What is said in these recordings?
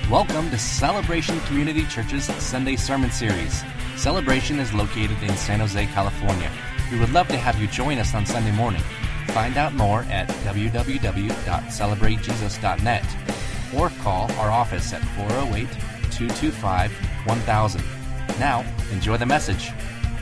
Welcome to Celebration Community Church's Sunday Sermon Series. Celebration is located in San Jose, California. We would love to have you join us on Sunday morning. Find out more at www.celebratejesus.net or call our office at 408-225-1000. Now, enjoy the message.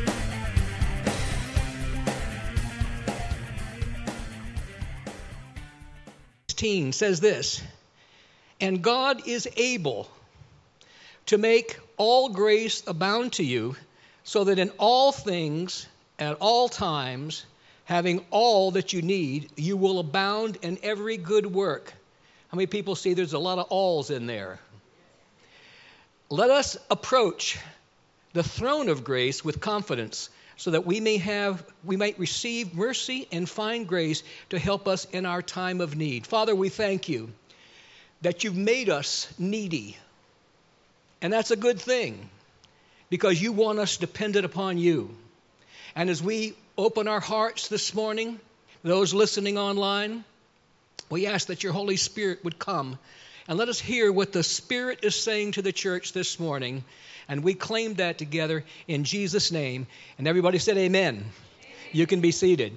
Says this, and God is able to make all grace abound to you, so that in all things, at all times, having all that you need, you will abound in every good work. How many people see there's a lot of alls in there? Let us approach the throne of grace with confidence, so that we might receive mercy and find grace to help us in our time of need. Father, we thank you that you've made us needy. And that's a good thing, because you want us dependent upon you. And as we open our hearts this morning, those listening online, we ask that your Holy Spirit would come and let us hear what the Spirit is saying to the church this morning. And we claim that together in Jesus' name. And everybody said amen. Amen. You can be seated.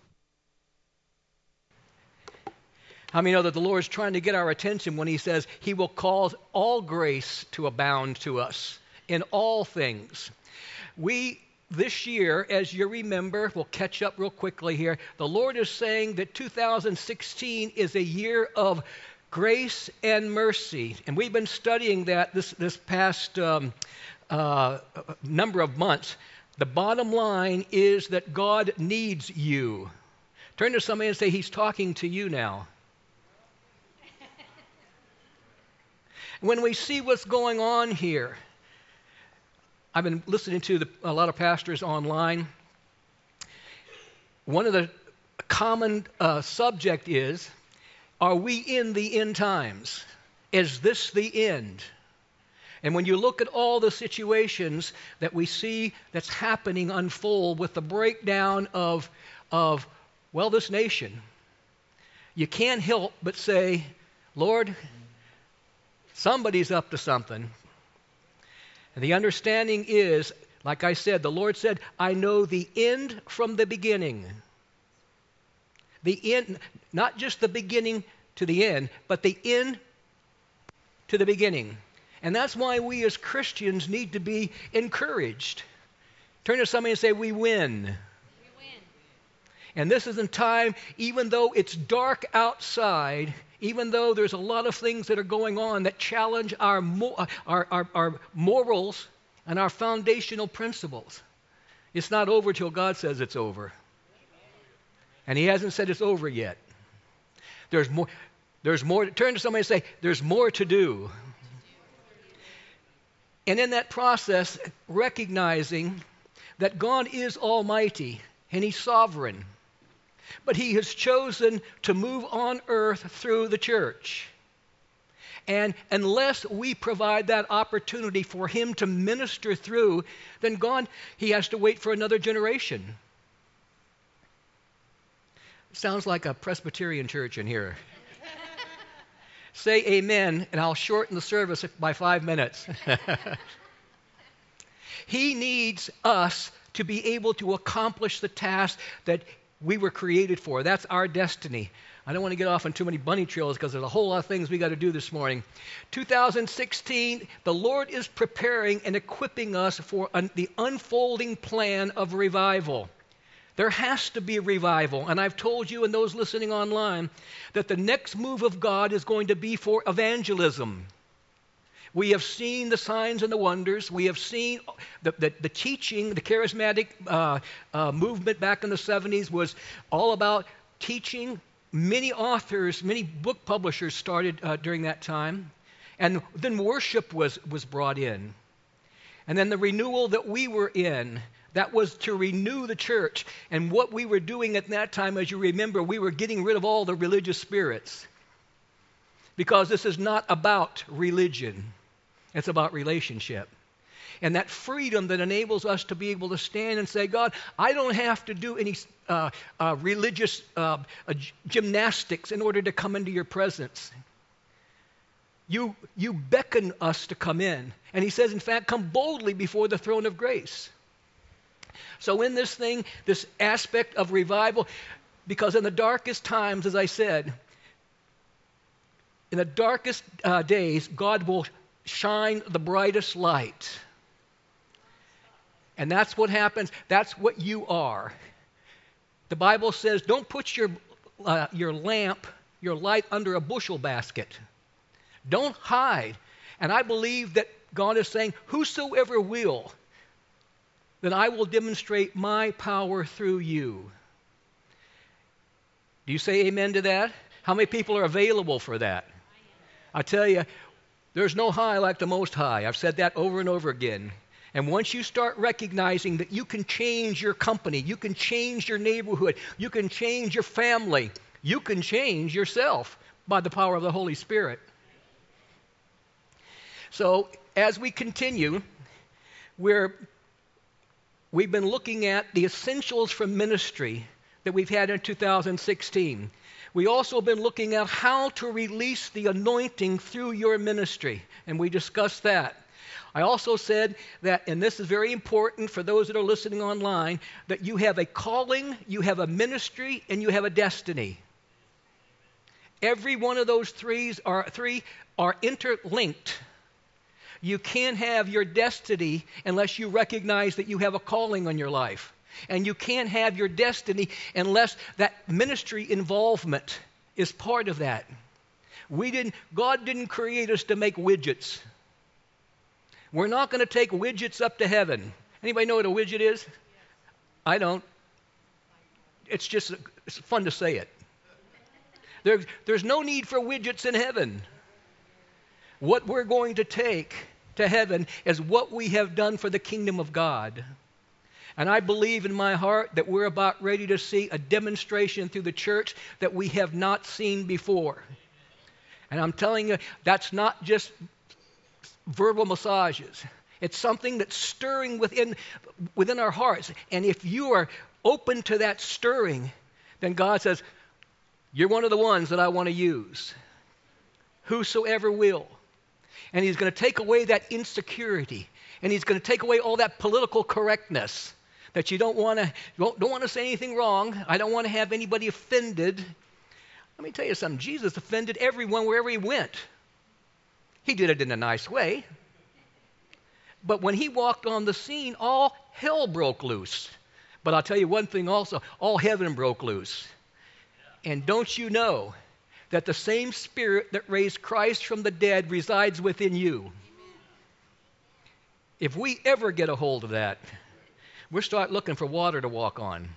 How many know that the Lord is trying to get our attention when he says he will cause all grace to abound to us in all things? This year, as you remember, we'll catch up real quickly here, the Lord is saying that 2016 is a year of grace and mercy. And we've been studying that this past number of months. The bottom line is that God needs you. Turn to somebody and say, he's talking to you now. When we see what's going on here, I've been listening to a lot of pastors online. One of the common subject is, are we in the end times? Is this the end? And when you look at all the situations that we see that's happening unfold with the breakdown of this nation, you can't help but say, Lord, somebody's up to something. And the understanding is, like I said, the Lord said, I know the end from the beginning. The end, not just the beginning to the end, but the end to the beginning. And that's why we as Christians need to be encouraged. Turn to somebody and say, we win. We win. And this is a time, even though it's dark outside, even though there's a lot of things that are going on that challenge our morals and our foundational principles, it's not over till God says it's over. And he hasn't said it's over yet. There's more. Turn to somebody and say, there's more to do. And in that process, recognizing that God is almighty and he's sovereign, but he has chosen to move on earth through the church. And unless we provide that opportunity for him to minister through, then God, he has to wait for another generation. Sounds like a Presbyterian church in here. Say amen, and I'll shorten the service by 5 minutes. He needs us to be able to accomplish the task that we were created for. That's our destiny. I don't want to get off on too many bunny trails because there's a whole lot of things we got to do this morning. 2016, the Lord is preparing and equipping us for the unfolding plan of revival. There has to be a revival. And I've told you and those listening online that the next move of God is going to be for evangelism. We have seen the signs and the wonders. We have seen the teaching. The charismatic movement back in the 70s was all about teaching. Many authors, many book publishers started during that time. And then worship was brought in. And then the renewal that we were in, that was to renew the church. And what we were doing at that time, as you remember, we were getting rid of all the religious spirits. Because this is not about religion. It's about relationship. And that freedom that enables us to be able to stand and say, God, I don't have to do any religious gymnastics in order to come into your presence. You beckon us to come in. And he says, in fact, come boldly before the throne of grace. So in this thing, this aspect of revival, because in the darkest times, as I said, in the darkest days, God will shine the brightest light. And that's what happens. That's what you are. The Bible says, don't put your lamp, your light under a bushel basket. Don't hide. And I believe that God is saying, whosoever will, then I will demonstrate my power through you. Do you say amen to that? How many people are available for that? I tell you, there's no high like the Most High. I've said that over and over again. And once you start recognizing that you can change your company, you can change your neighborhood, you can change your family, you can change yourself by the power of the Holy Spirit. So as we continue, we've been looking at the essentials for ministry that we've had in 2016. We also been looking at how to release the anointing through your ministry, and we discussed that. I also said that, and this is very important for those that are listening online, that you have a calling, you have a ministry, and you have a destiny. Every one of those three are interlinked. You can't have your destiny unless you recognize that you have a calling on your life. And you can't have your destiny unless that ministry involvement is part of that. God didn't create us to make widgets. We're not going to take widgets up to heaven. Anybody know what a widget is? I don't. It's fun to say it. There's no need for widgets in heaven. What we're going to take to heaven is what we have done for the kingdom of God. And I believe in my heart that we're about ready to see a demonstration through the church that we have not seen before. And I'm telling you, that's not just verbal massages. It's something that's stirring within our hearts. And if you are open to that stirring, then God says, you're one of the ones that I want to use. Whosoever will. And he's going to take away that insecurity. And he's going to take away all that political correctness that you don't want to say anything wrong. I don't want to have anybody offended. Let me tell you something. Jesus offended everyone wherever he went. He did it in a nice way. But when he walked on the scene, all hell broke loose. But I'll tell you one thing also, all heaven broke loose. And don't you know that the same Spirit that raised Christ from the dead resides within you? If we ever get a hold of that, we'll start looking for water to walk on.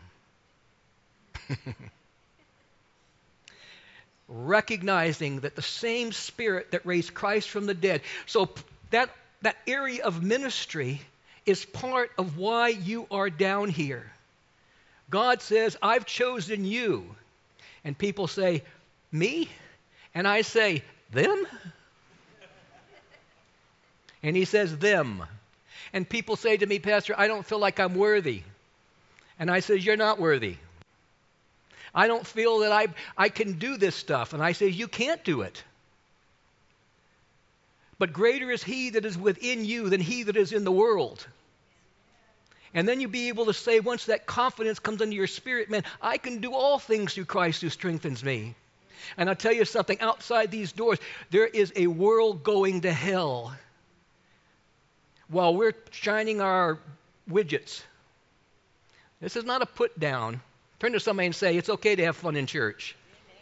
Recognizing that the same Spirit that raised Christ from the dead. So that area of ministry is part of why you are down here. God says, I've chosen you. And people say, me? And I say, them? And he says, them. And people say to me, Pastor, I don't feel like I'm worthy. And I say, you're not worthy. I don't feel that I can do this stuff. And I say, you can't do it. But greater is he that is within you than he that is in the world. And then you'll be able to say, once that confidence comes into your spirit, man, I can do all things through Christ who strengthens me. And I'll tell you something, outside these doors, there is a world going to hell while we're shining our widgets. This is not a put down. Turn to somebody and say, it's okay to have fun in church.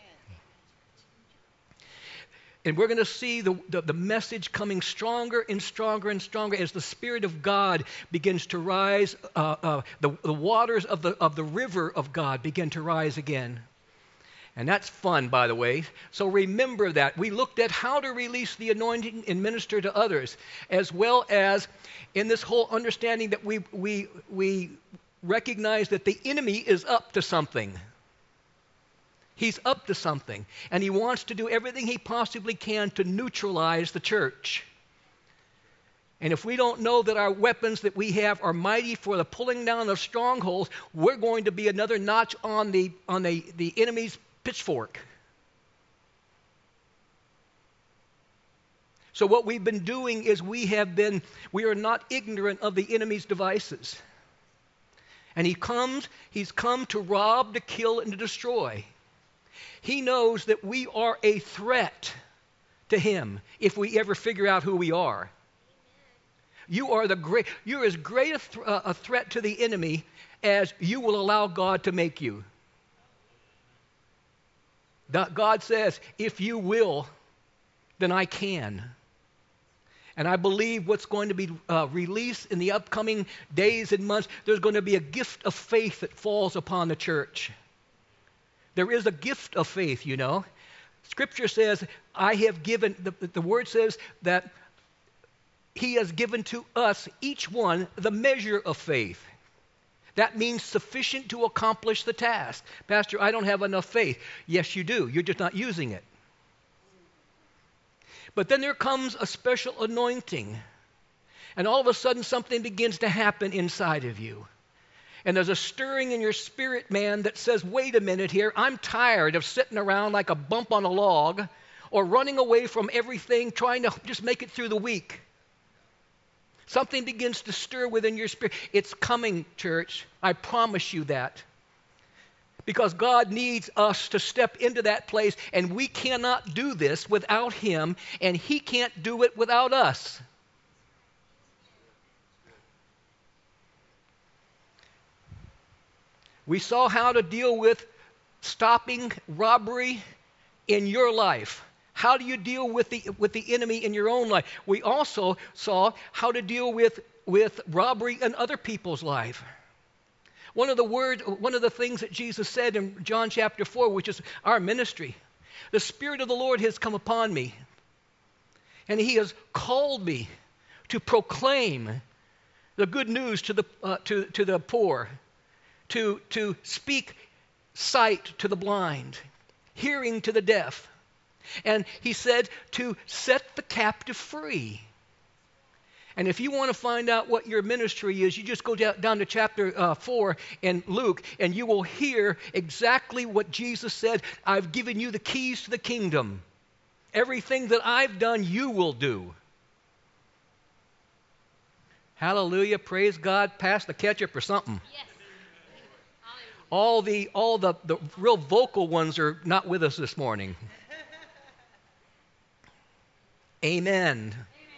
And we're going to see the message coming stronger and stronger and stronger as the Spirit of God begins to rise. The waters of the river of God begin to rise again. And that's fun, by the way. So remember that. We looked at how to release the anointing and minister to others, as well as in this whole understanding that we recognize that the enemy is up to something. He's up to something, and he wants to do everything he possibly can to neutralize the church. And if we don't know that our weapons that we have are mighty for the pulling down of strongholds, we're going to be another notch on the enemy's pitchfork. So what we've been doing is we are not ignorant of the enemy's devices. And he's come to rob, to kill, and to destroy. He knows that we are a threat to him if we ever figure out who we are. You're as great a threat to the enemy as you will allow God to make you. God says, if you will, then I can. And I believe what's going to be released in the upcoming days and months, there's going to be a gift of faith that falls upon the church. There is a gift of faith, you know. Scripture says, I have given, the word says that he has given to us, each one, the measure of faith. That means sufficient to accomplish the task. Pastor, I don't have enough faith. Yes, you do. You're just not using it. But then there comes a special anointing. And all of a sudden something begins to happen inside of you. And there's a stirring in your spirit, man, that says, wait a minute here. I'm tired of sitting around like a bump on a log or running away from everything, trying to just make it through the week. Something begins to stir within your spirit. It's coming, church. I promise you that. Because God needs us to step into that place, and we cannot do this without him, and he can't do it without us. We saw how to deal with stopping robbery in your life. How do you deal with the enemy in your own life? We also saw how to deal with robbery in other people's life. One of the things that Jesus said in John chapter 4, which is our ministry, the Spirit of the Lord has come upon me, and he has called me to proclaim the good news to the poor, to speak sight to the blind, hearing to the deaf. And he said to set the captive free. And if you want to find out what your ministry is, you just go down to chapter 4 in Luke, and you will hear exactly what Jesus said. I've given you the keys to the kingdom. Everything that I've done, you will do. Hallelujah, praise God, pass the ketchup or something. Yes. All the real vocal ones are not with us this morning. Amen.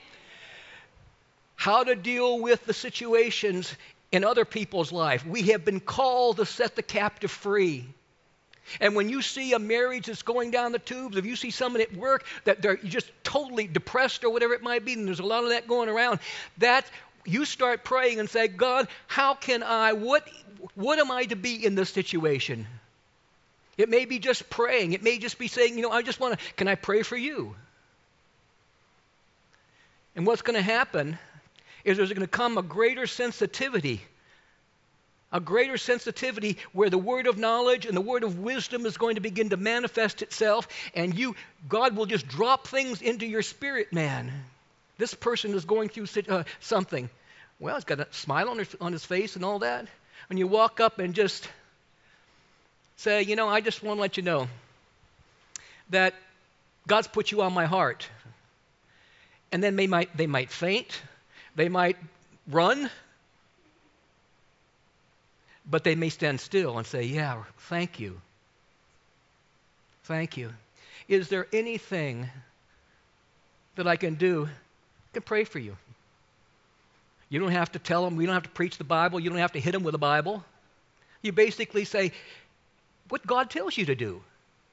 How to deal with the situations in other people's life. We have been called to set the captive free. And when you see a marriage that's going down the tubes, if you see someone at work that they're just totally depressed or whatever it might be, and there's a lot of that going around, that you start praying and say, God, how can what am I to be in this situation? It may be just praying. It may just be saying, can I pray for you? And what's going to happen is there's going to come a greater sensitivity where the word of knowledge and the word of wisdom is going to begin to manifest itself, and God will just drop things into your spirit, man. This person is going through something. Well, he's got a smile on his face and all that. And you walk up and just say, I just want to let you know that God's put you on my heart. And then they might faint, they might run, but they may stand still and say, yeah, thank you. Thank you. Is there anything that I can do? I can pray for you. You don't have to tell them, we don't have to preach the Bible, you don't have to hit them with the Bible. You basically say what God tells you to do.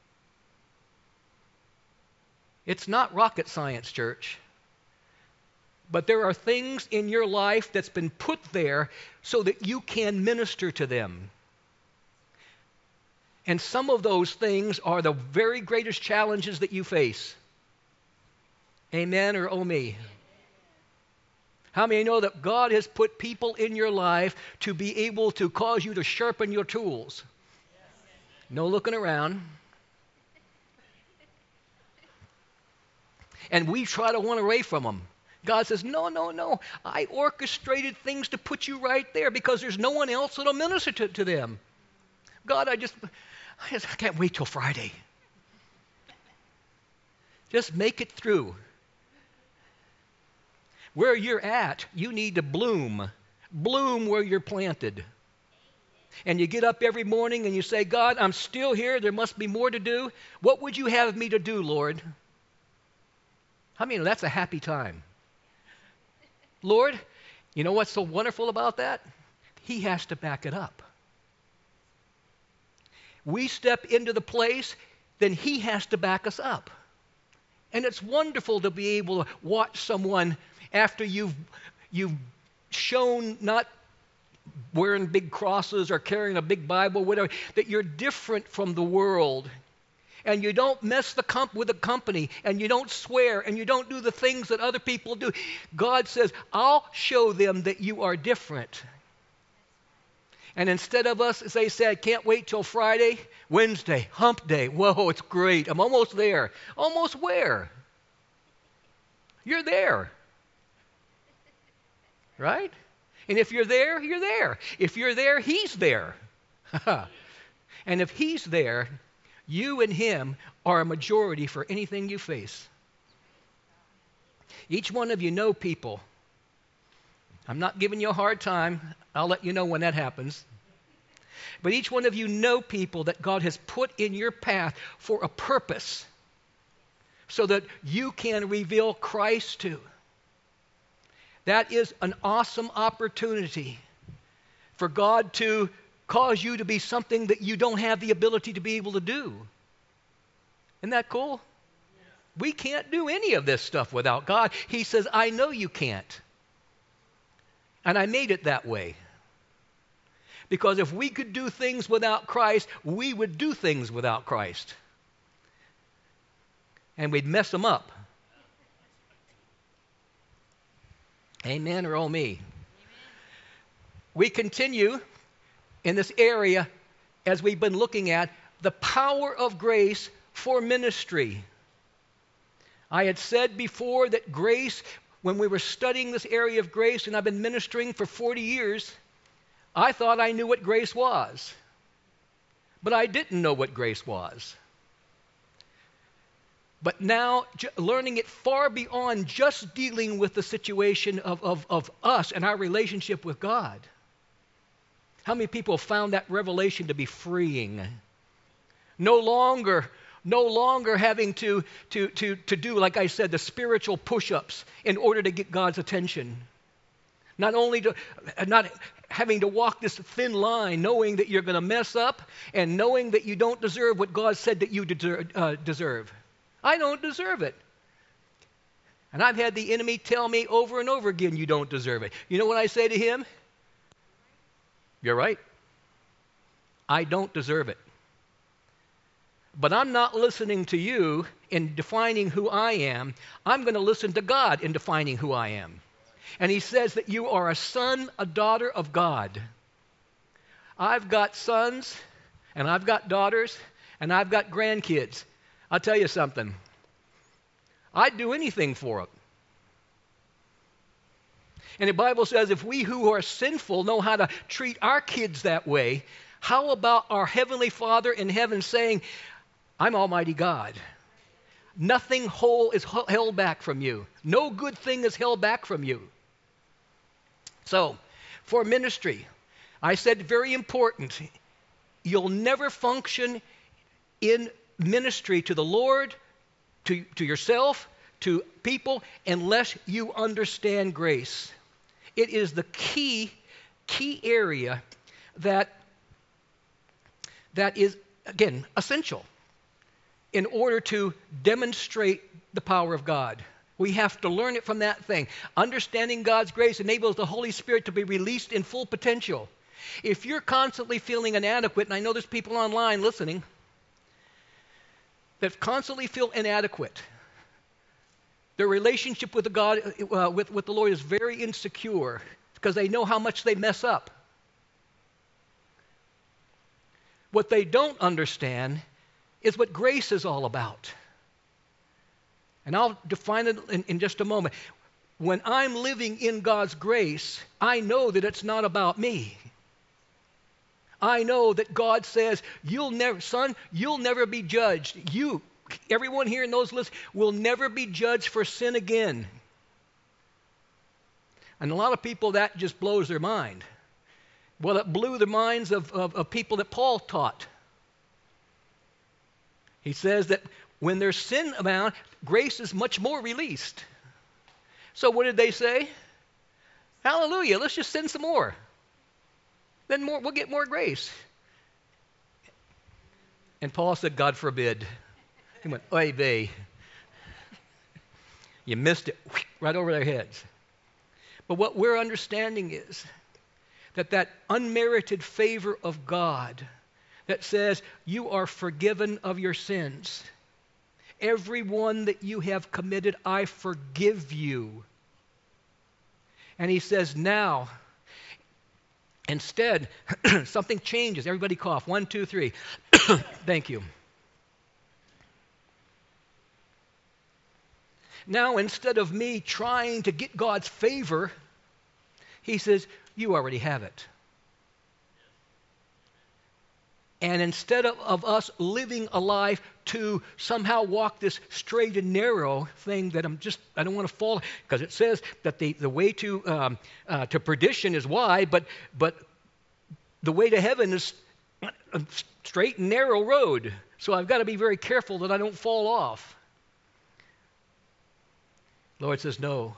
It's not rocket science, church. But there are things in your life that's been put there so that you can minister to them. And some of those things are the very greatest challenges that you face. Amen or oh me? How many know that God has put people in your life to be able to cause you to sharpen your tools? No looking around. And we try to run away from them. God says, no. I orchestrated things to put you right there because there's no one else that'll minister to them. God, I can't wait till Friday. Just make it through. Where you're at, you need to bloom. Bloom where you're planted. And you get up every morning and you say, God, I'm still here. There must be more to do. What would you have me to do, Lord? I mean, that's a happy time. Lord, you know what's so wonderful about that? He has to back it up. We step into the place, then he has to back us up. And it's wonderful to be able to watch someone after you've shown, not wearing big crosses or carrying a big Bible, whatever, that you're different from the world. And you don't mess with the company, and you don't swear, and you don't do the things that other people do. God says, I'll show them that you are different. And instead of us, as they said, can't wait till Friday, Wednesday, hump day. Whoa, it's great. I'm almost there. Almost where? You're there. Right? And if you're there, you're there. If you're there, he's there. And if he's there, you and him are a majority for anything you face. Each one of you know people. I'm not giving you a hard time. I'll let you know when that happens. But each one of you know people that God has put in your path for a purpose so that you can reveal Christ to. That is an awesome opportunity for God to cause you to be something that you don't have the ability to be able to do. Isn't that cool? We can't do any of this stuff without God. He says, I know you can't. And I made it that way. Because if we could do things without Christ, we would do things without Christ. And we'd mess them up. Amen or oh me? Amen. We continue in this area as we've been looking at the power of grace for ministry. I had said before that grace, when we were studying this area of grace, and I've been ministering for 40 years, I thought I knew what grace was. But I didn't know what grace was. But now, learning it far beyond just dealing with the situation of us and our relationship with God. How many people have found that revelation to be freeing? No longer having to do, like I said, the spiritual push-ups in order to get God's attention. Not having to walk this thin line, knowing that you're going to mess up and knowing that you don't deserve what God said that you deserve. I don't deserve it. And I've had the enemy tell me over and over again, you don't deserve it. You know what I say to him? You're right. I don't deserve it. But I'm not listening to you in defining who I am. I'm going to listen to God in defining who I am. And he says that you are a son, a daughter of God. I've got sons, and I've got daughters, and I've got grandkids. I'll tell you something. I'd do anything for them. And the Bible says if we who are sinful know how to treat our kids that way, how about our Heavenly Father in heaven saying, I'm Almighty God. Nothing whole is held back from you. No good thing is held back from you. So, for ministry, I said very important, you'll never function in ministry to the Lord, to yourself, to people, unless you understand grace. It is the key area that is, again, essential in order to demonstrate the power of God. We have to learn it from that thing. Understanding God's grace enables the Holy Spirit to be released in full potential. If you're constantly feeling inadequate, and I know there's people online listening that constantly feel inadequate, their relationship with with the Lord is very insecure because they know how much they mess up. What they don't understand is what grace is all about. And I'll define it in just a moment. When I'm living in God's grace, I know that it's not about me. I know that God says, you'll never be judged. You, everyone here in those lists, will never be judged for sin again. And a lot of people, that just blows their mind. Well, it blew the minds of people that Paul taught. He says that when there's sin abound, grace is much more released. So what did they say? Hallelujah, let's just sin some more. Then we'll get more grace. And Paul said, God forbid. He went, oy vey. You missed it right over their heads. But what we're understanding is that unmerited favor of God that says you are forgiven of your sins. Every one that you have committed, I forgive you. And he says now, instead, something changes. Everybody cough. 1, 2, 3. Thank you. Now, instead of me trying to get God's favor, he says, you already have it. And instead of us living a life to somehow walk this straight and narrow thing that I don't want to fall, because it says that the way to perdition is wide, but the way to heaven is a straight and narrow road. So I've got to be very careful that I don't fall off. Lord says, no.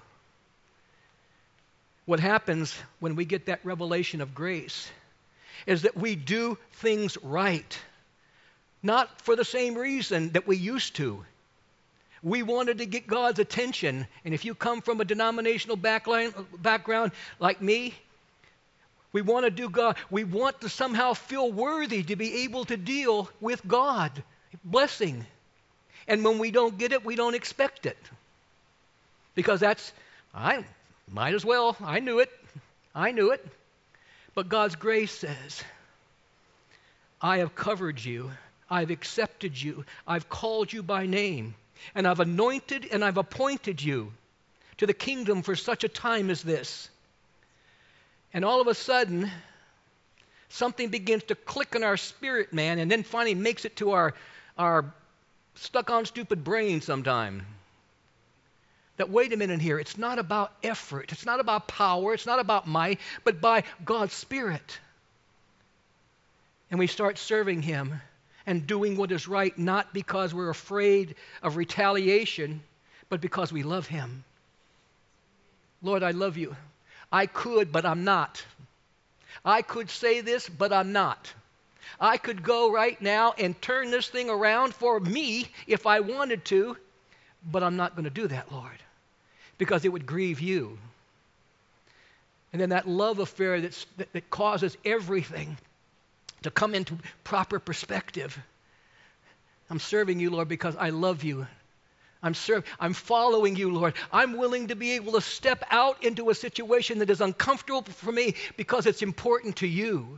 What happens when we get that revelation of grace is that we do things right, not for the same reason that we used to. We wanted to get God's attention, and if you come from a denominational background like me, we want to do God. We want to somehow feel worthy to be able to deal with God, blessing. And when we don't get it, we don't expect it. Because I might as well, I knew it. But God's grace says, I have covered you, I've accepted you, I've called you by name, and I've anointed and I've appointed you to the kingdom for such a time as this. And all of a sudden, something begins to click in our spirit, man, and then finally makes it to our stuck-on stupid brain sometime. That wait a minute here, it's not about effort, it's not about power, it's not about might, but by God's Spirit. And we start serving Him and doing what is right, not because we're afraid of retaliation, but because we love Him. Lord, I love you. I could, but I'm not. I could say this, but I'm not. I could go right now and turn this thing around for me if I wanted to, but I'm not going to do that, Lord, because it would grieve you. And then that love affair that causes everything to come into proper perspective. I'm serving you, Lord, because I love you. I'm following you, Lord. I'm willing to be able to step out into a situation that is uncomfortable for me because it's important to you.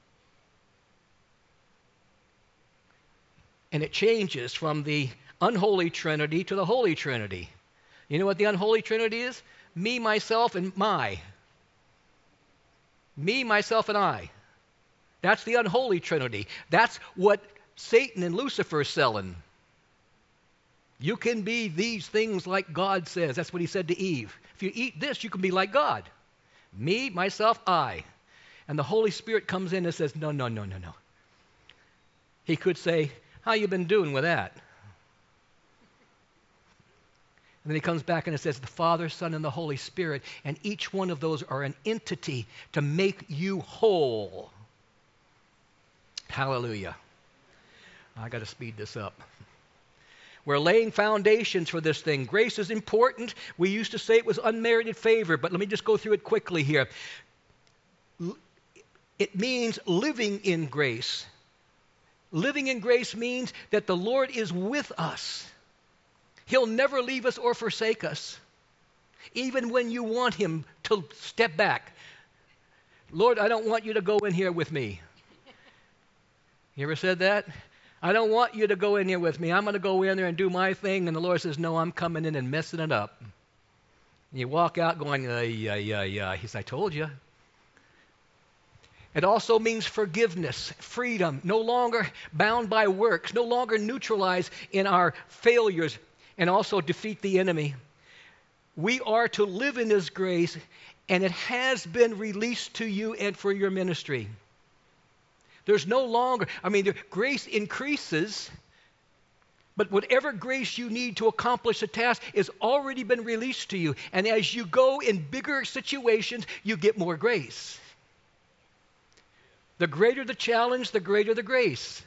And it changes from the unholy Trinity to the Holy Trinity. You know what the unholy Trinity is? Me, myself, and my. Me, myself, and I. That's the unholy Trinity. That's what Satan and Lucifer are selling. You can be these things like God says. That's what he said to Eve. If you eat this, you can be like God. Me, myself, I. And the Holy Spirit comes in and says, no. He could say, how you been doing with that? And then he comes back and it says, the Father, Son, and the Holy Spirit, and each one of those are an entity to make you whole. Hallelujah. I got to speed this up. We're laying foundations for this thing. Grace is important. We used to say it was unmerited favor, but let me just go through it quickly here. It means living in grace. Living in grace means that the Lord is with us. He'll never leave us or forsake us, even when you want Him to step back. Lord, I don't want you to go in here with me. You ever said that? I don't want you to go in here with me. I'm going to go in there and do my thing. And the Lord says, no, I'm coming in and messing it up. And you walk out going, yeah. He says, I told you. It also means forgiveness, freedom, no longer bound by works, no longer neutralized in our failures, and also defeat the enemy. We are to live in His grace and it has been released to you and for your ministry. There's no longer, grace increases, but whatever grace you need to accomplish a task has already been released to you. And as you go in bigger situations, you get more grace. The greater the challenge, the greater the grace.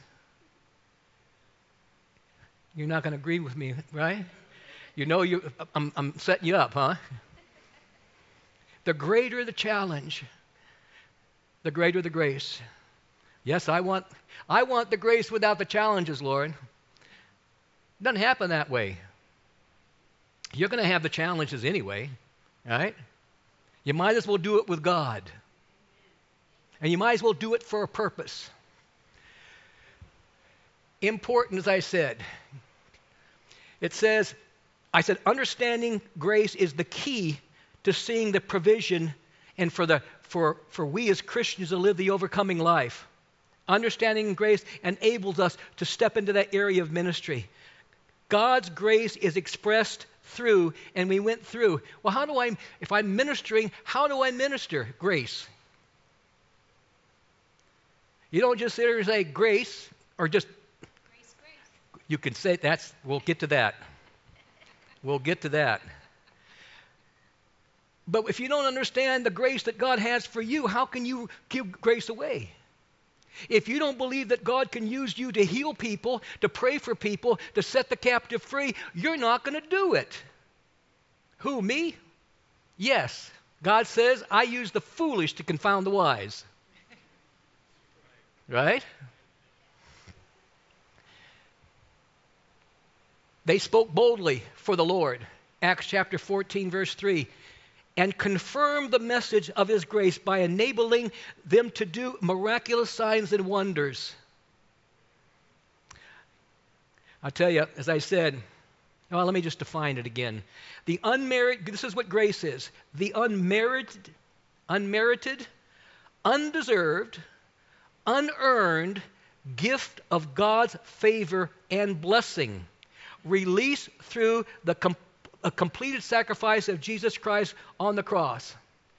You're not going to agree with me, right? I'm setting you up, huh? The greater the challenge, the greater the grace. Yes, I want the grace without the challenges, Lord. It doesn't happen that way. You're going to have the challenges anyway, right? You might as well do it with God. And you might as well do it for a purpose. Important, as I said. I said, understanding grace is the key to seeing the provision and for we as Christians to live the overcoming life. Understanding grace enables us to step into that area of ministry. God's grace is expressed through, and we went through. Well, if I'm ministering, how do I minister grace? You don't just sit there and say grace, or just grace. You can say we'll get to that. We'll get to that. But if you don't understand the grace that God has for you, how can you give grace away? If you don't believe that God can use you to heal people, to pray for people, to set the captive free, you're not going to do it. Who, me? Yes. God says, I use the foolish to confound the wise. Right? They spoke boldly for the Lord. Acts chapter 14, verse 3. And confirmed the message of his grace by enabling them to do miraculous signs and wonders. I'll tell you, as I said, let me just define it again. This is what grace is. The unmerited, undeserved, unearned gift of God's favor and blessing, released through a completed sacrifice of Jesus Christ on the cross.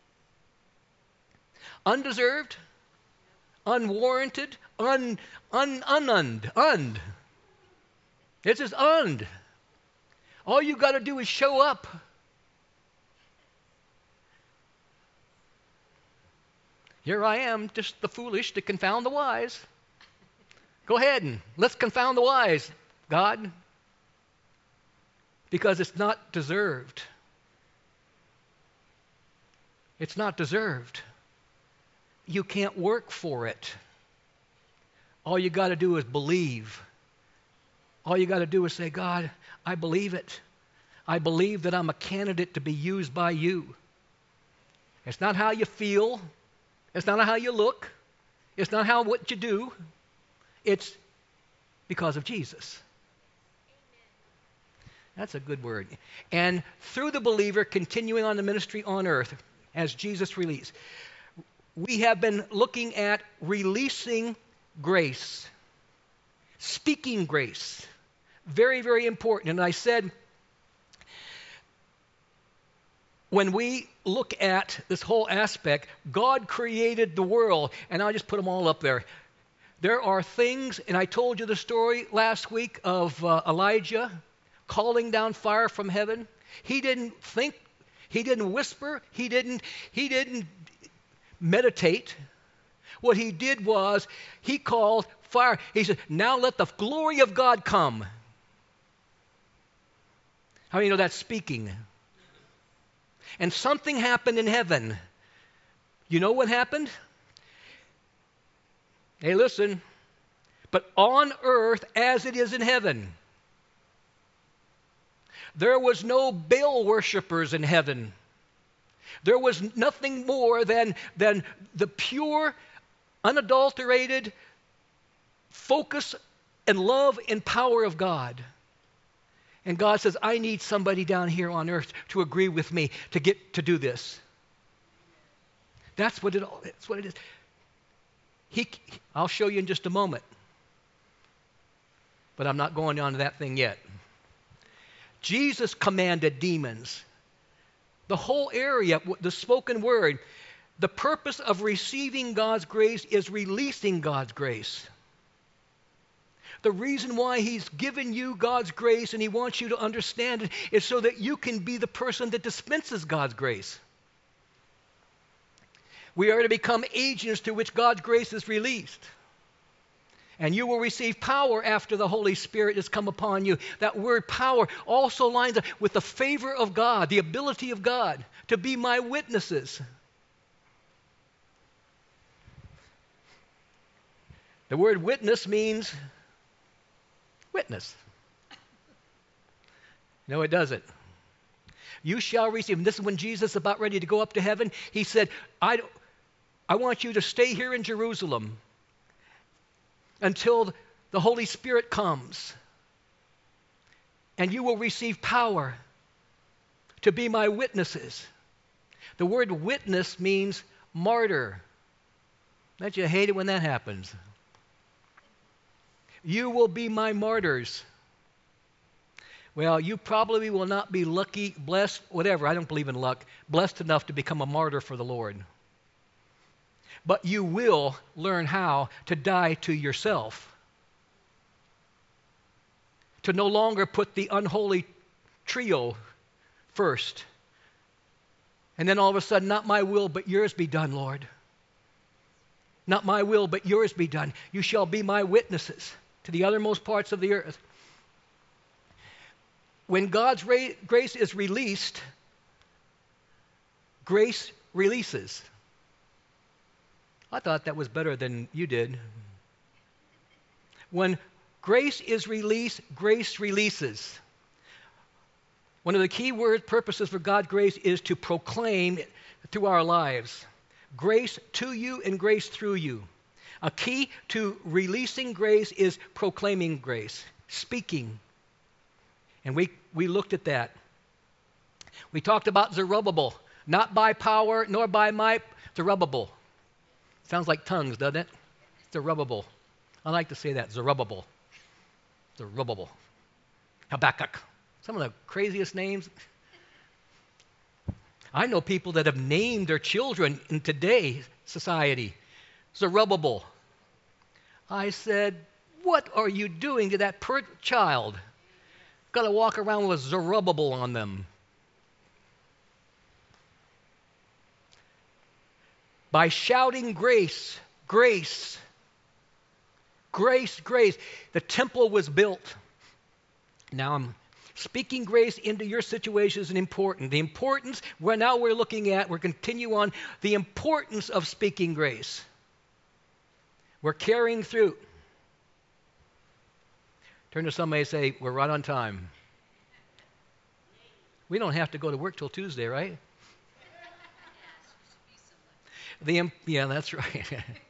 Undeserved, unwarranted, unearned. It's just unearned. All you got to do is show up. Here I am, just the foolish to confound the wise. Go ahead and let's confound the wise, God. Because it's not deserved. It's not deserved. You can't work for it. All you got to do is believe. All you got to do is say, God, I believe it. I believe that I'm a candidate to be used by you. It's not how you feel. It's not how you look. It's not what you do. It's because of Jesus. That's a good word. And through the believer continuing on the ministry on earth as Jesus released. We have been looking at releasing grace, speaking grace. Very, very important. And I said, when we look at this whole aspect, God created the world, and I'll just put them all up there. There are things, and I told you the story last week of Elijah calling down fire from heaven. He didn't think, he didn't whisper, he didn't meditate. What he did was he called fire. He said, now let the glory of God come. How many know that's speaking? And something happened in heaven. You know what happened? Hey, listen. But on earth as it is in heaven. There was no Baal worshipers in heaven. There was nothing more than the pure, unadulterated focus and love and power of God. And God says, I need somebody down here on earth to agree with me to get to do this. That's what it is. I'll show you in just a moment. But I'm not going on to that thing yet. Jesus commanded demons. the whole area, the spoken word, the purpose of receiving God's grace is releasing God's grace. The reason why he's given you God's grace and he wants you to understand it is so that you can be the person that dispenses God's grace. We are to become agents through which God's grace is released. And you will receive power after the Holy Spirit has come upon you. That word power also lines up with the favor of God, the ability of God to be my witnesses. The word witness means witness. No, it doesn't. You shall receive. And this is when Jesus is about ready to go up to heaven. He said, I want you to stay here in Jerusalem until the Holy Spirit comes. And you will receive power to be my witnesses. The word witness means martyr. Don't you hate it when that happens? You will be my martyrs. Well, you probably will not be lucky, blessed, whatever. I don't believe in luck. Blessed enough to become a martyr for the Lord. But you will learn how to die to yourself. To no longer put the unholy trio first. And then all of a sudden, not my will, but yours be done, Lord. Not my will, but yours be done. You shall be my witnesses to the uttermost parts of the earth. When God's grace is released, grace releases. I thought that was better than you did. When grace is released, grace releases. One of the key purposes for God's grace is to proclaim through our lives. Grace to you and grace through you. A key to releasing grace is proclaiming grace, speaking. And we looked at that. We talked about Zerubbabel, not by power nor by might, Zerubbabel. Sounds like tongues, doesn't it? Zerubbabel. I like to say that, Zerubbabel. Zerubbabel. Habakkuk. Some of the craziest names. I know people that have named their children in today's society Zerubbabel. I said, what are you doing to that child? Got to walk around with Zerubbabel on them. By shouting grace, grace, grace, grace. The temple was built. Now I'm speaking grace into your situation is important. The importance, we're continue on the importance of speaking grace. We're carrying through. Turn to somebody and say, we're right on time. We don't have to go to work till Tuesday, right? Yeah, that's right.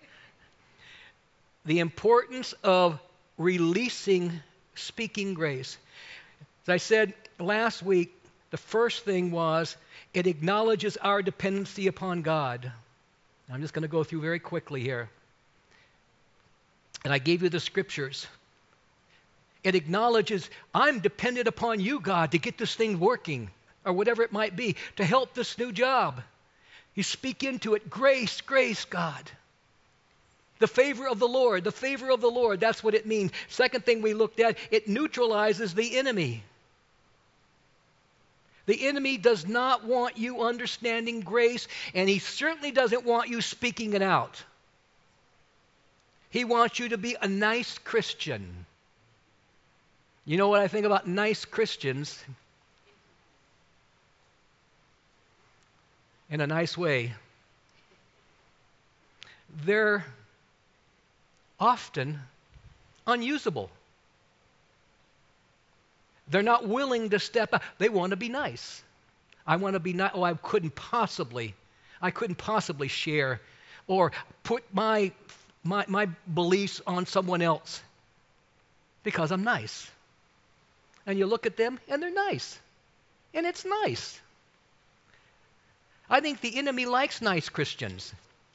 The importance of releasing speaking grace. As I said last week, the first thing was it acknowledges our dependency upon God. I'm just going to go through very quickly here. And I gave you the scriptures. It acknowledges I'm dependent upon you, God, to get this thing working, or whatever it might be, to help this new job. You speak into it, grace, grace, God. The favor of the Lord, the favor of the Lord, that's what it means. Second thing we looked at, it neutralizes the enemy. The enemy does not want you understanding grace, and he certainly doesn't want you speaking it out. He wants you to be a nice Christian. You know what I think about nice Christians? In a nice way. They're often unusable. They're not willing to step up. They want to be nice. I want to be nice. Oh, I couldn't possibly share or put my beliefs on someone else because I'm nice. And you look at them and they're nice. And it's nice. I think the enemy likes nice Christians.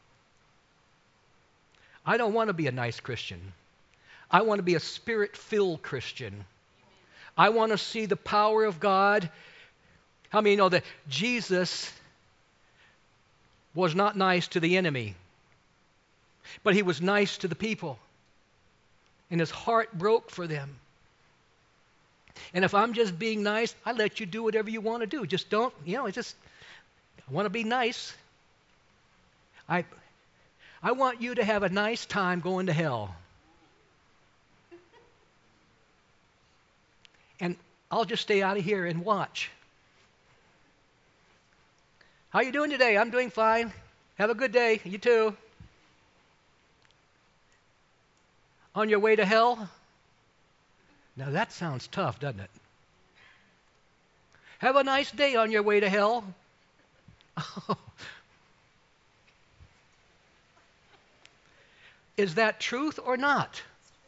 I don't want to be a nice Christian. I want to be a spirit-filled Christian. I want to see the power of God. How many know that Jesus was not nice to the enemy, but he was nice to the people, and his heart broke for them? And if I'm just being nice, I let you do whatever you want to do. Just don't, I want to be nice. I want you to have a nice time going to hell. And I'll just stay out of here and watch. How you doing today? I'm doing fine. Have a good day. You too. On your way to hell? Now that sounds tough, doesn't it? Have a nice day on your way to hell. Is that truth or not?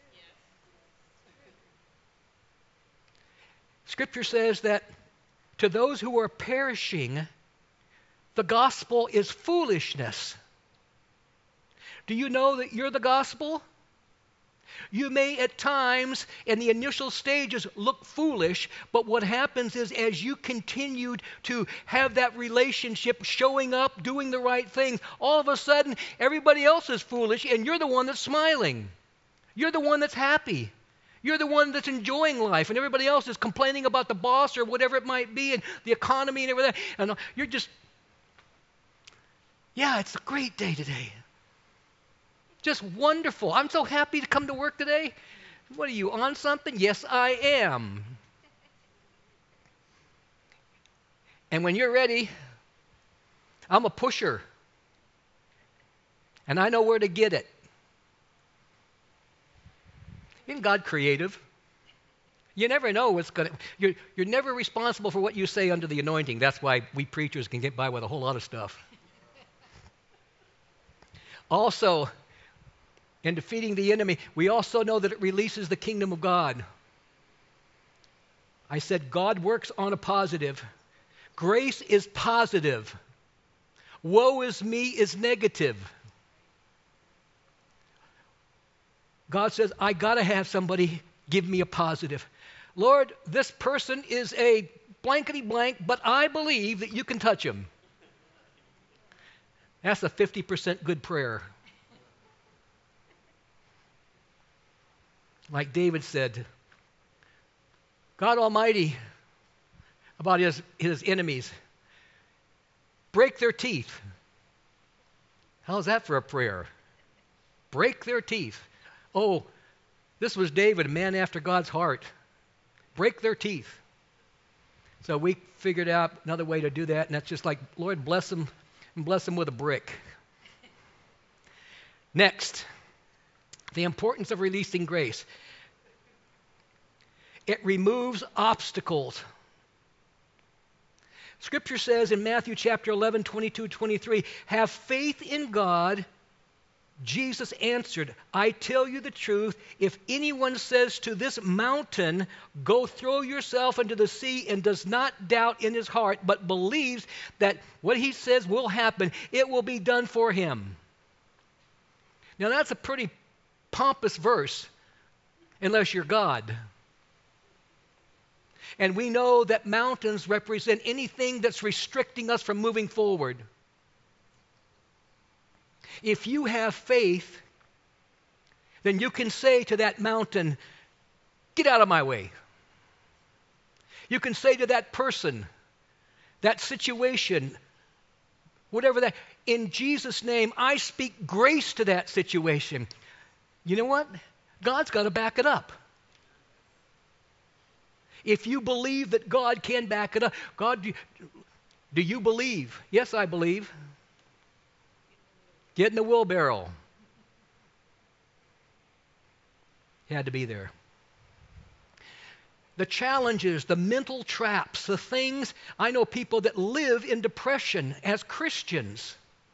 Scripture says that to those who are perishing, the gospel is foolishness. Do you know that you're the gospel? You may at times in the initial stages look foolish, but what happens is as you continued to have that relationship, showing up, doing the right things, all of a sudden everybody else is foolish and you're the one that's smiling. You're the one that's happy. You're the one that's enjoying life, and everybody else is complaining about the boss or whatever it might be and the economy and everything. And you're just, it's a great day today. Just wonderful. I'm so happy to come to work today. What are you, on something? Yes, I am. And when you're ready, I'm a pusher. And I know where to get it. Isn't God creative? You never know what's going to... You're never responsible for what you say under the anointing. That's why we preachers can get by with a whole lot of stuff. Also, in defeating the enemy, we also know that it releases the kingdom of God. I said God works on a positive. Grace is positive. Woe is me is negative. God says, I got to have somebody give me a positive. Lord, this person is a blankety blank, but I believe that you can touch him. That's a 50% good prayer. Like David said, God Almighty, about his enemies, break their teeth. How's that for a prayer? Break their teeth. Oh, this was David, a man after God's heart. Break their teeth. So we figured out another way to do that, and that's just like, Lord, bless them, and bless them with a brick. Next, the importance of releasing grace. It removes obstacles. Scripture says in Matthew chapter 11, 22, 23, have faith in God. Jesus answered, I tell you the truth, if anyone says to this mountain, go throw yourself into the sea, and does not doubt in his heart, but believes that what he says will happen, it will be done for him. Now that's a pretty pompous verse, unless you're God. And we know that mountains represent anything that's restricting us from moving forward. If you have faith, then you can say to that mountain, get out of my way. You can say to that person, that situation, whatever that, in Jesus' name, I speak grace to that situation. You know what? God's got to back it up. If you believe that God can back it up, God, do you believe? Yes, I believe. Get in the wheelbarrow. He had to be there. The challenges, the mental traps, the things, I know people that live in depression as Christians.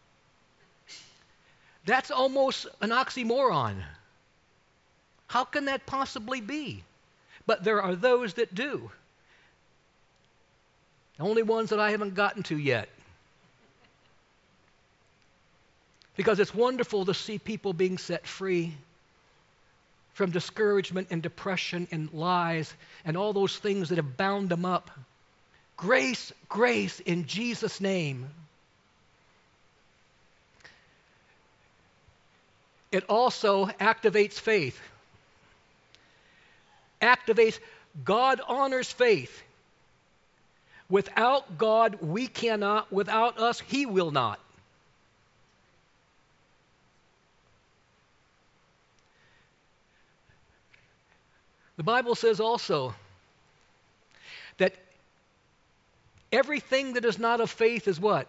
That's almost an oxymoron. How can that possibly be? But there are those that do. The only ones that I haven't gotten to yet. Because it's wonderful to see people being set free from discouragement and depression and lies and all those things that have bound them up. Grace, grace in Jesus' name. It also activates faith. Activates, God honors faith. Without God, we cannot. Without us, He will not. The Bible says also that everything that is not of faith is what?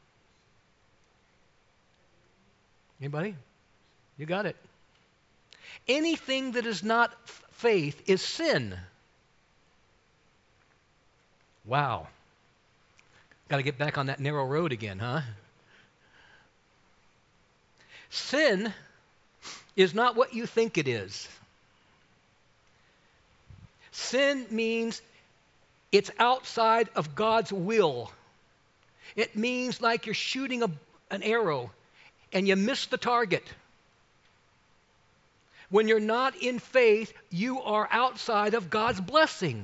Anybody? You got it. Anything that is not faith is sin. Wow. Got to get back on that narrow road again, huh? Sin is not what you think it is. Sin means it's outside of God's will. It means like you're shooting an arrow and you miss the target. When you're not in faith, you are outside of God's blessing.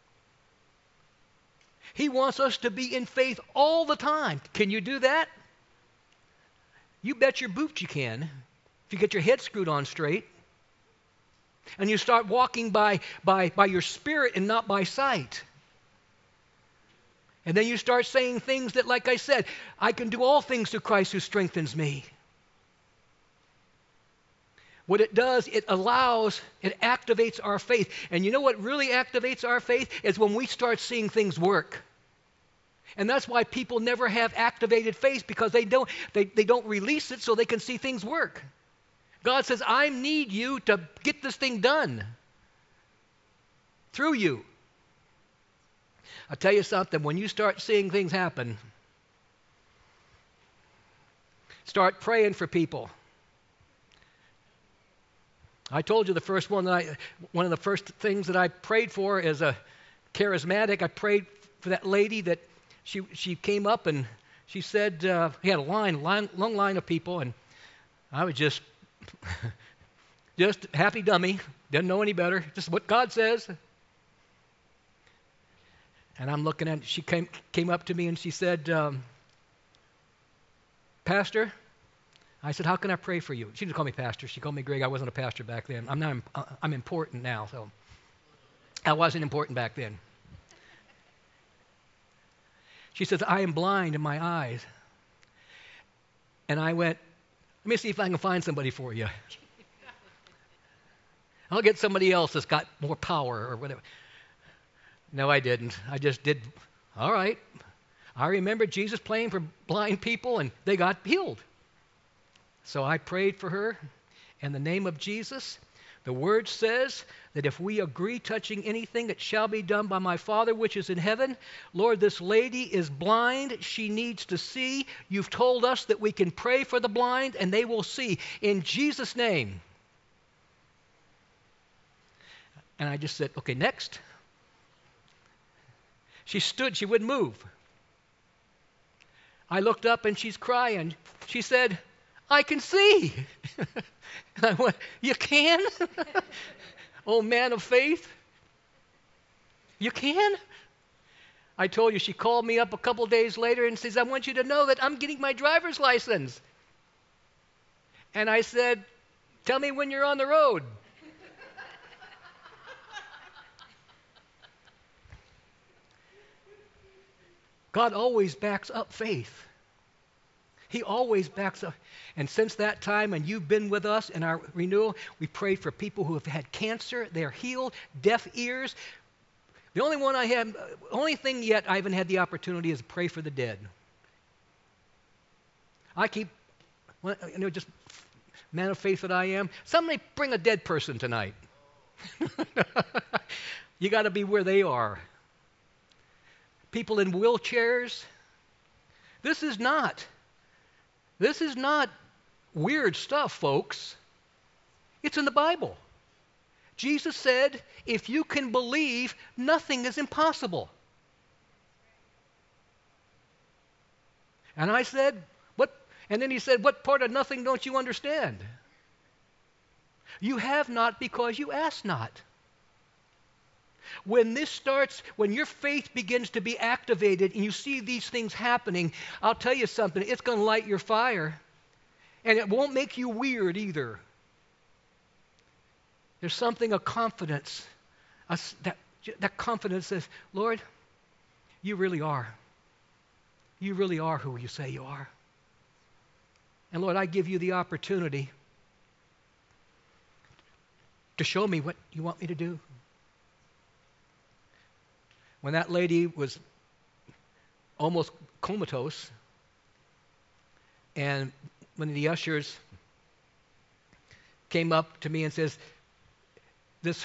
He wants us to be in faith all the time. Can you do that? You bet your boots you can, if you get your head screwed on straight. And you start walking by your spirit and not by sight. And then you start saying things that, like I said, I can do all things through Christ who strengthens me. What it does, it activates our faith. And you know what really activates our faith? Is when we start seeing things work. And that's why people never have activated faith, because they don't release it so they can see things work. God says, I need you to get this thing done through you. I'll tell you something, when you start seeing things happen, start praying for people. I told you one of the first things that I prayed for as a charismatic, I prayed for that lady that she came up and she said, he had a long line of people, and I was just happy dummy, didn't know any better, just what God says. And I'm looking at, she came up to me and she said, Pastor, I said, how can I pray for you? She didn't call me pastor, she called me Greg. I wasn't a pastor back then. I'm important now, so I wasn't important back then. She says, I am blind in my eyes. And I went, let me see if I can find somebody for you. I'll get somebody else that's got more power or whatever. No, I didn't. I just did, all right. I remember Jesus praying for blind people and they got healed. So I prayed for her in the name of Jesus. The word says that if we agree touching anything, it shall be done by my Father which is in heaven. Lord, this lady is blind. She needs to see. You've told us that we can pray for the blind and they will see. In Jesus' name. And I just said, okay, next. She stood, she wouldn't move. I looked up and she's crying. She said, I can see. And I went, you can? Oh, man of faith. You can? I told you, she called me up a couple days later and says, I want you to know that I'm getting my driver's license. And I said, tell me when you're on the road. God always backs up faith. He always backs up. And since that time, and you've been with us in our renewal, we prayed for people who have had cancer. They're healed. Deaf ears. The only thing yet I haven't had the opportunity is to pray for the dead. Just man of faith that I am. Somebody bring a dead person tonight. You got to be where they are. People in wheelchairs. This is not weird stuff, folks. It's in the Bible. Jesus said, if you can believe, nothing is impossible. And I said, what? And then he said, what part of nothing don't you understand? You have not because you ask not. When your faith begins to be activated and you see these things happening, I'll tell you something, it's going to light your fire. And it won't make you weird either. There's something of confidence. That confidence says, Lord, you really are. You really are who you say you are. And Lord, I give you the opportunity to show me what you want me to do. When that lady was almost comatose, and when the ushers came up to me and says, this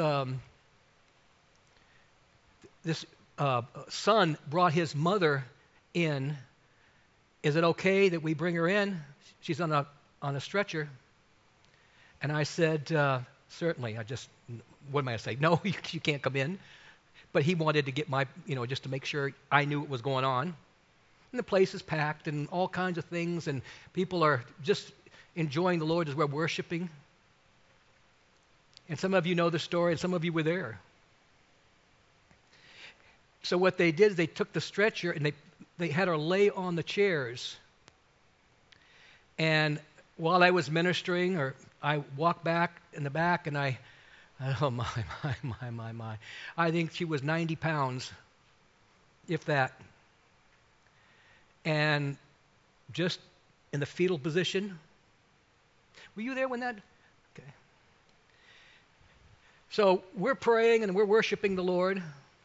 son brought his mother in. Is it okay that we bring her in? She's on a stretcher. And I said, certainly. What am I going to say? No, you can't come in. But he wanted to get just to make sure I knew what was going on. And the place is packed and all kinds of things, and people are just enjoying the Lord as we're worshiping. And some of you know the story, and some of you were there. So what they did is they took the stretcher and they had her lay on the chairs. And while I was ministering, or I walked back in the back, and oh my. I think she was 90 pounds, if that. And just in the fetal position. Were you there when that? Okay. So we're praying and we're worshiping the Lord.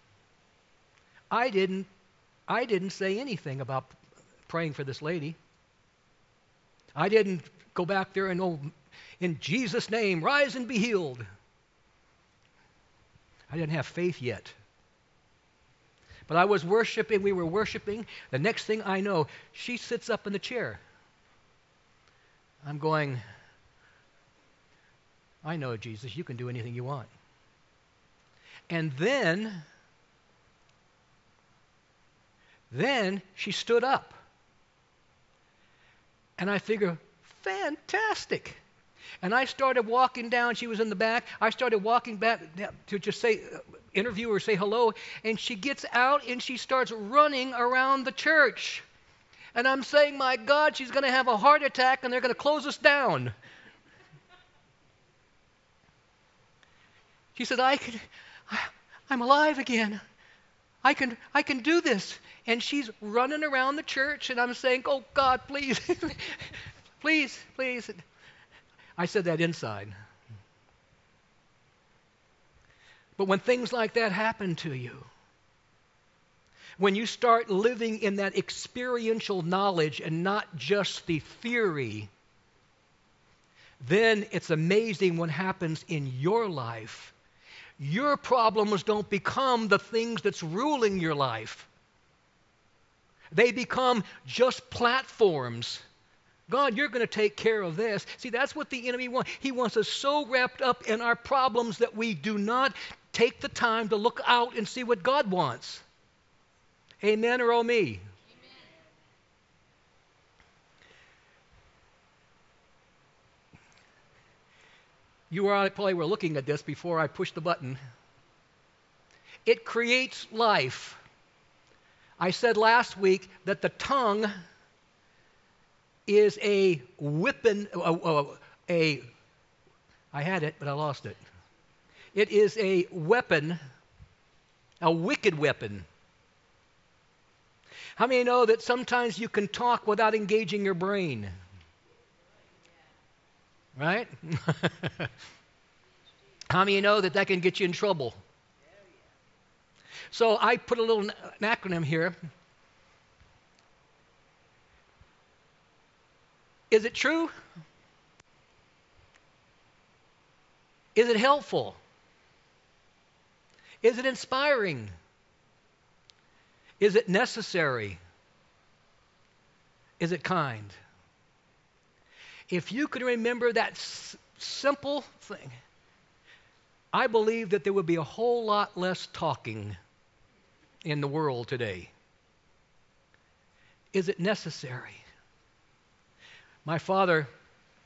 I didn't say anything about praying for this lady. I didn't go back there and, oh, in Jesus' name, rise and be healed. I didn't have faith yet. But I was worshiping, we were worshiping. The next thing I know, she sits up in the chair. I'm going, I know, Jesus, you can do anything you want. And then she stood up. And I figure, fantastic. And I started walking down. She was in the back. I started walking back to just interview her, say hello. And she gets out and she starts running around the church. And I'm saying, my God, she's going to have a heart attack and they're going to close us down. She said, I'm alive again. I can do this. And she's running around the church, and I'm saying, oh, God, please, please, please. I said that inside. But when things like that happen to you, when you start living in that experiential knowledge and not just the theory, then it's amazing what happens in your life. Your problems don't become the things that's ruling your life. They become just platforms. God, you're going to take care of this. See, that's what the enemy wants. He wants us so wrapped up in our problems that we do not take the time to look out and see what God wants. Amen or oh me? Amen. You probably were looking at this before I pushed the button. It creates life. I said last week that the tongue is a weapon, I had it, but I lost it. It is a weapon, a wicked weapon. How many know that sometimes you can talk without engaging your brain? Right? How many know that can get you in trouble? So I put a little acronym here. Is it true? Is it helpful? Is it inspiring? Is it necessary? Is it kind? If you could remember that simple thing, I believe that there would be a whole lot less talking in the world today. Is it necessary? My father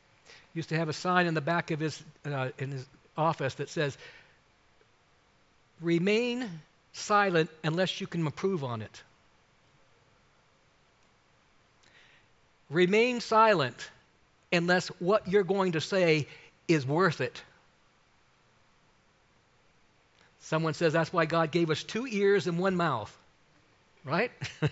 used to have a sign in the back of his in his office that says, Remain silent unless you can improve on it. Remain silent unless what you're going to say is worth it. Someone says that's why God gave us 2 ears and 1 mouth, right?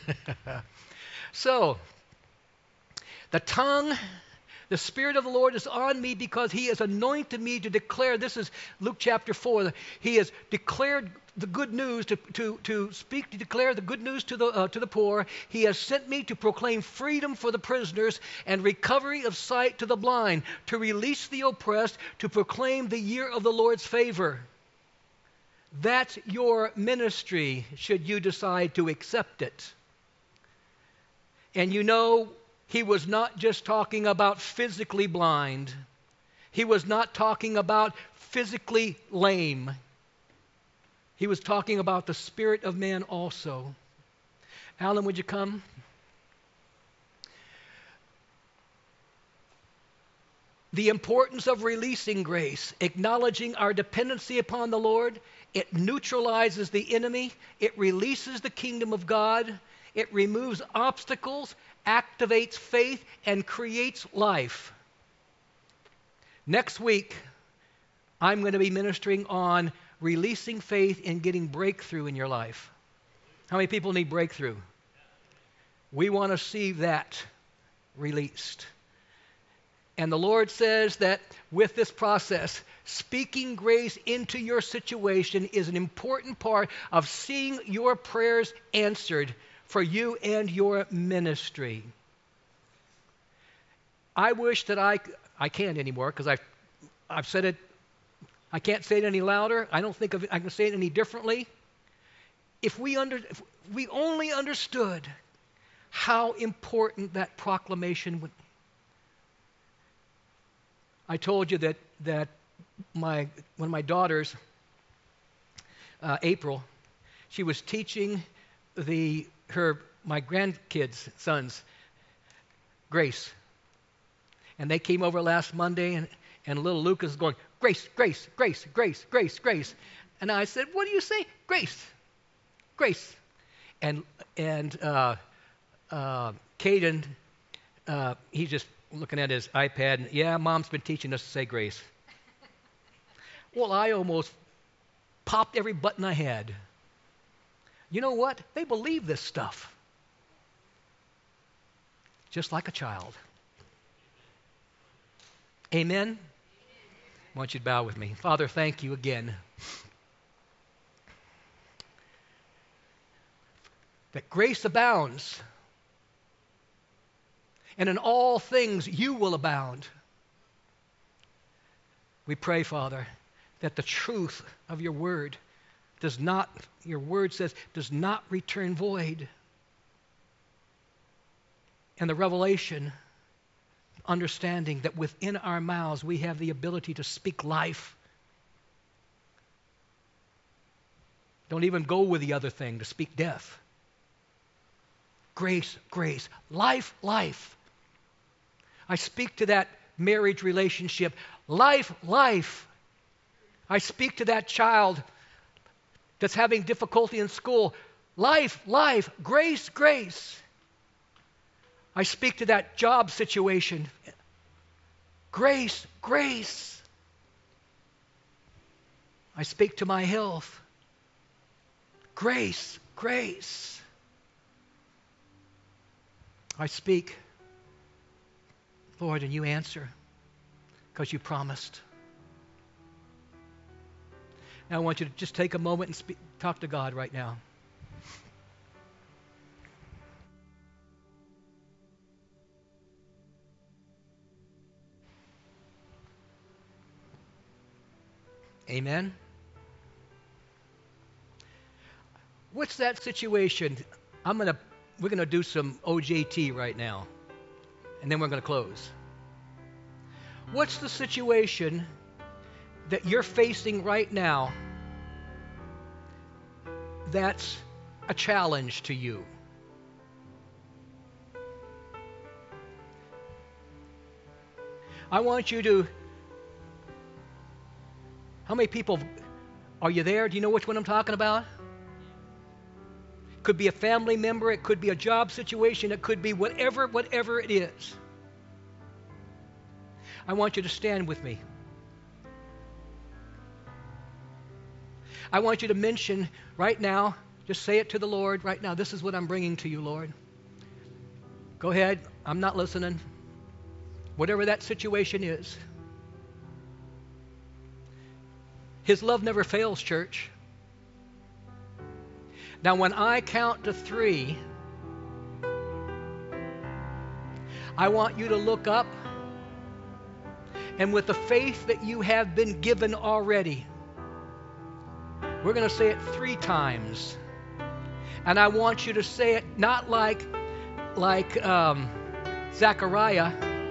So, the tongue, the Spirit of the Lord is on me because He has anointed me to declare, this is Luke chapter 4, He has declared the good news, to speak, to declare the good news to the poor. He has sent me to proclaim freedom for the prisoners and recovery of sight to the blind, to release the oppressed, to proclaim the year of the Lord's favor. That's your ministry, should you decide to accept it. And you know, He was not just talking about physically blind. He was not talking about physically lame. He was talking about the spirit of man also. Alan, would you come? The importance of releasing grace, acknowledging our dependency upon the Lord. It neutralizes the enemy. It releases the kingdom of God. It removes obstacles, activates faith, and creates life. Next week, I'm going to be ministering on releasing faith and getting breakthrough in your life. How many people need breakthrough? We want to see that released. And the Lord says that with this process, speaking grace into your situation is an important part of seeing your prayers answered for you and your ministry. I wish that I can't anymore because I've said it. I can't say it any louder. I don't think I can say it any differently. If we only understood how important that proclamation would. I told you that one of my daughters, April, she was teaching my grandkids' sons grace, and they came over last Monday, and little Lucas is going, grace, grace, grace, grace, grace, grace, and I said, what do you say? Grace, grace, and Caden, he's just looking at his iPad, and yeah, Mom's been teaching us to say grace. Well, I almost popped every button I had. You know what? They believe this stuff. Just like a child. Amen? I want you to bow with me. Father, thank you again that grace abounds, and in all things you will abound. We pray, Father, that the truth of your word does not return void. And the revelation, understanding that within our mouths we have the ability to speak life. Don't even go with the other thing, to speak death. Grace, grace, life, life. I speak to that marriage relationship. Life, life. I speak to that child that's having difficulty in school. Life, life. Grace, grace. I speak to that job situation. Grace, grace. I speak to my health. Grace, grace. I speak, Lord, and you answer because you promised. Now I want you to just take a moment and talk to God right now. Amen? What's that situation? We're going to do some OJT right now, and then we're going to close. What's the situation that you're facing right now that's a challenge to you? I want you to, how many people Are you there? Do you know which one I'm talking about? It could be a family member. It could be a job situation. It could be whatever it is. I want you to stand with me. I want you to mention right now, just say it to the Lord right now. This is what I'm bringing to you, Lord. Go ahead. I'm not listening. Whatever that situation is. His love never fails, church. Now, when I count to 3, I want you to look up, and with the faith that you have been given already, we're going to say it 3 times. And I want you to say it not like Zechariah.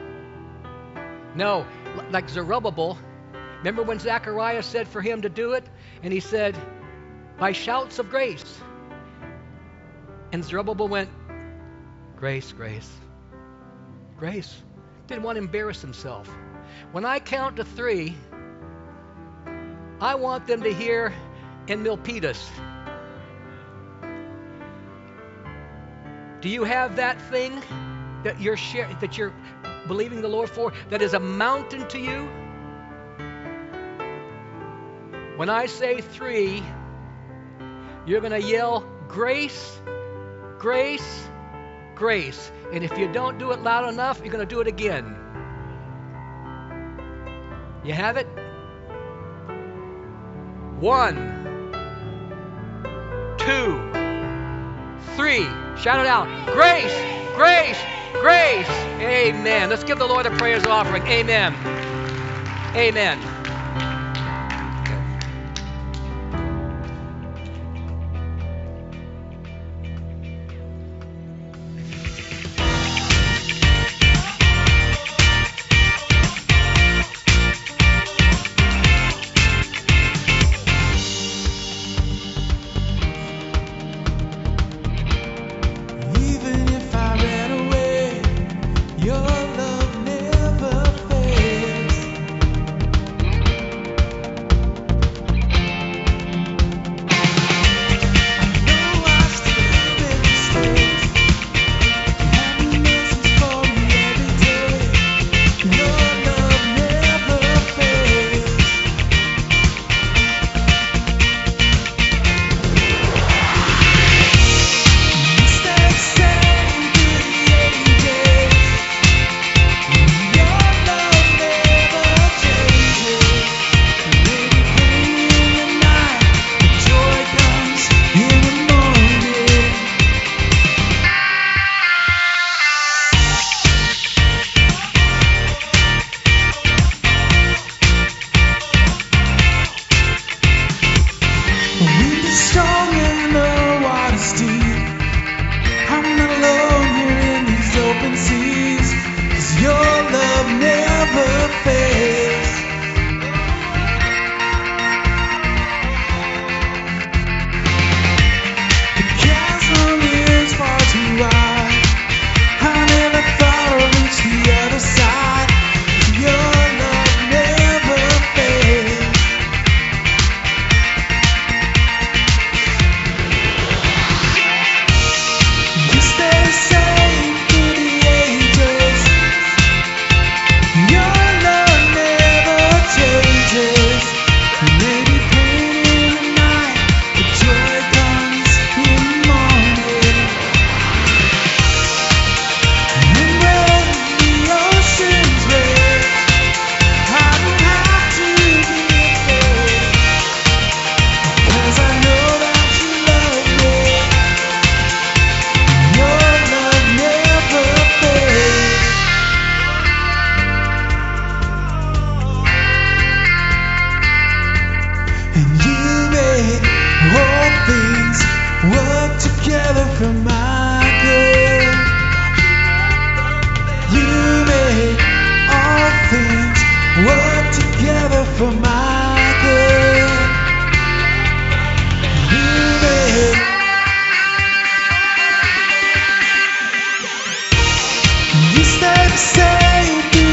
No, like Zerubbabel. Remember when Zechariah said for him to do it? And he said, by shouts of grace. And Zerubbabel went, grace, grace, grace. Didn't want to embarrass himself. When I count to 3, I want them to hear in Milpitas. Do you have that thing that you're believing the Lord for that is a mountain to you? When I say 3, you're going to yell grace, grace, grace. And if you don't do it loud enough, you're going to do it again. You have it? 1, 2, 3. Shout it out. Grace, grace, grace. Amen. Let's give the Lord a praise offering. Amen. Amen.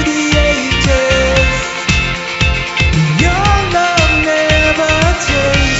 Your love never changes.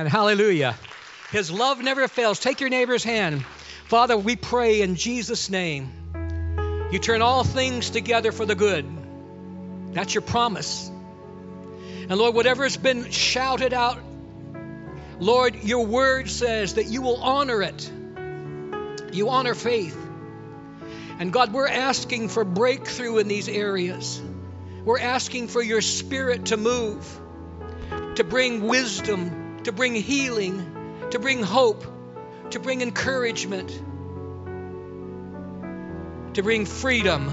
Hallelujah. His love never fails. Take your neighbor's hand. Father, we pray in Jesus' name. You turn all things together for the good. That's your promise. And Lord, whatever has been shouted out, Lord, your word says that you will honor it. You honor faith. And God, we're asking for breakthrough in these areas. We're asking for your Spirit to move, to bring wisdom, to bring healing, to bring hope, to bring encouragement, to bring freedom.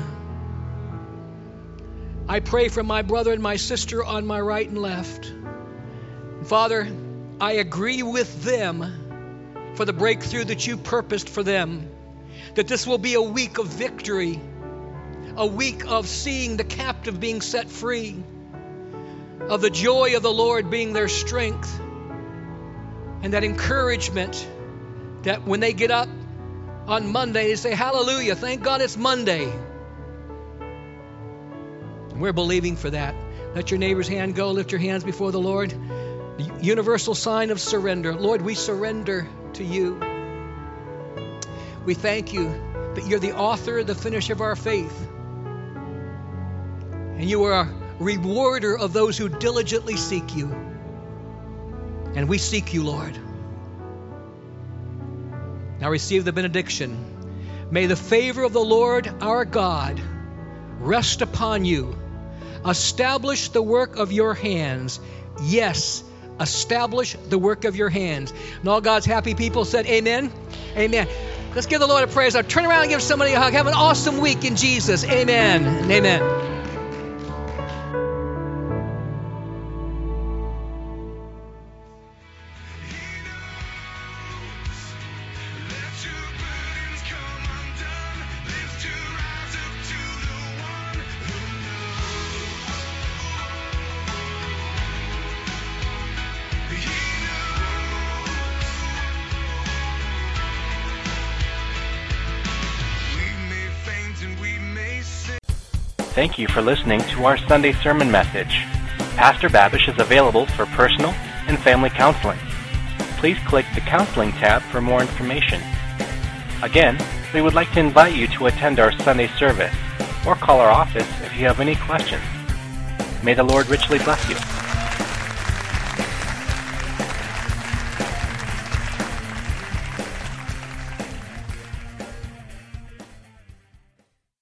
I pray for my brother and my sister on my right and left. Father, I agree with them for the breakthrough that you purposed for them, that this will be a week of victory, a week of seeing the captive being set free, of the joy of the Lord being their strength, and that encouragement that when they get up on Monday, they say, hallelujah, thank God it's Monday. And we're believing for that. Let your neighbor's hand go. Lift your hands before the Lord. The universal sign of surrender. Lord, we surrender to you. We thank you that you're the author, the finisher of our faith. And you are a rewarder of those who diligently seek you. And we seek you, Lord. Now receive the benediction. May the favor of the Lord our God rest upon you. Establish the work of your hands. Yes, establish the work of your hands. And all God's happy people said amen. Amen. Let's give the Lord a praise. Now turn around and give somebody a hug. Have an awesome week in Jesus. Amen and amen. Thank you for listening to our Sunday sermon message. Pastor Babish is available for personal and family counseling. Please click the Counseling tab for more information. Again, we would like to invite you to attend our Sunday service or call our office if you have any questions. May the Lord richly bless you.